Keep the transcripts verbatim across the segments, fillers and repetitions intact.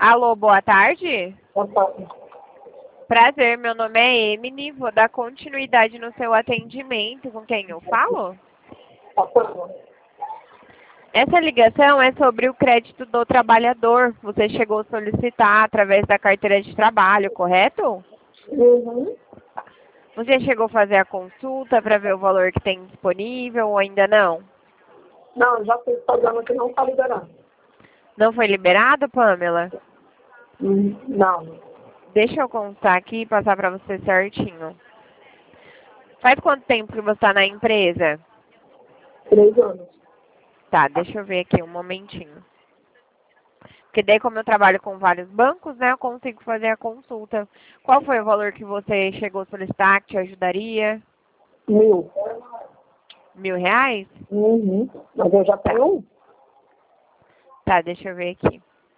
Alô, boa tarde. Boa tarde. Prazer, meu nome é Emily, vou dar continuidade no seu atendimento. Com quem eu falo? Tá bom. Essa ligação é sobre o crédito do trabalhador. Você chegou a solicitar através da carteira de trabalho, correto? Uhum. Você chegou a fazer a consulta para ver o valor que tem disponível ou ainda não? Não, já fiz programa que não está liberado. Não foi liberado, Pamela? Hum, Não, Deixa eu contar aqui e passar para você certinho. Faz quanto tempo que você está na empresa? três anos. Tá, deixa eu ver aqui um momentinho. Porque daí, como eu trabalho com vários bancos, né, eu consigo fazer a consulta. Qual foi o valor que você chegou a solicitar que te ajudaria? Mil. Mil reais? Uhum. Mas eu já tenho um. Tá, deixa eu ver aqui.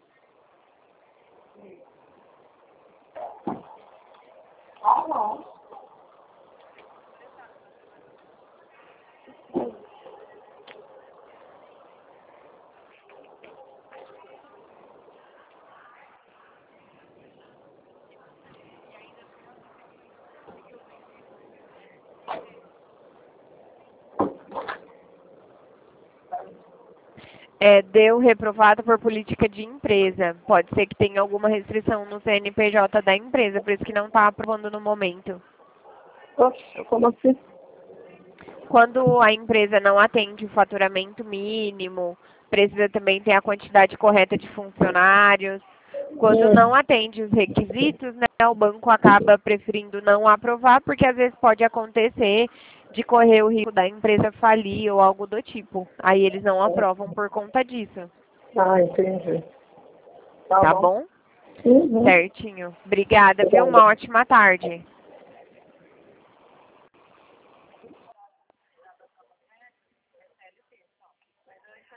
É, deu reprovado por política de empresa. Pode ser que tenha alguma restrição no C N P J da empresa, por isso que não está aprovando no momento. Oxe, como assim? Quando a empresa não atende o faturamento mínimo, precisa também ter a quantidade correta de funcionários. Quando Hum. não atende os requisitos, né, o banco acaba preferindo não aprovar, porque às vezes pode acontecer de correr o risco da empresa falir ou algo do tipo. Aí eles não aprovam por conta disso. Ah, entendi. Tá, Tá bom. bom? Uhum. Certinho. Obrigada, viu? Uma Obrigada. ótima tarde.